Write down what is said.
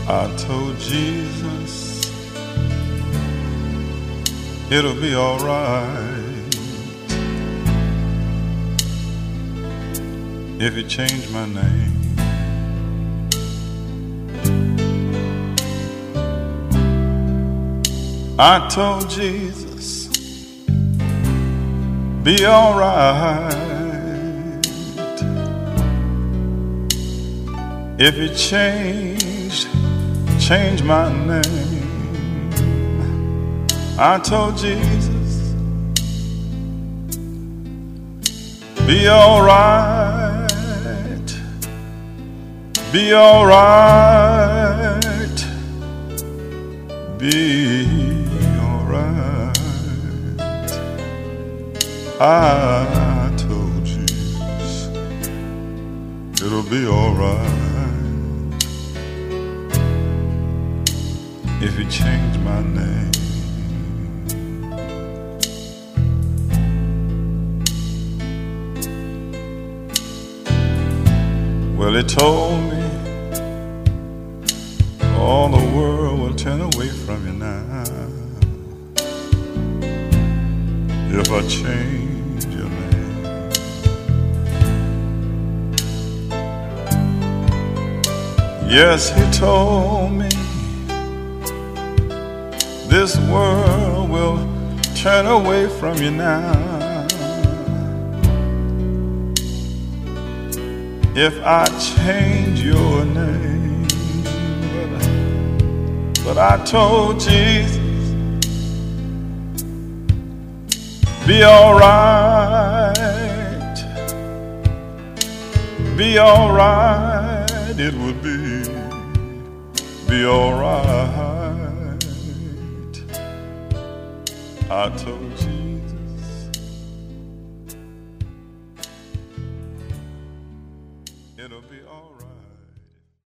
I told Jesus it'll be all right if you change my name. I told Jesus be all right if you change my name. I told Jesus be all right, be all right, be all right. I told Jesus it'll be all right if you change my name. Well, he told me all the world will turn away from you now if I change your name. Yes, he told me this world will turn away from you now if I change your name. But I told Jesus be all right, be all right, it would be all right. I told you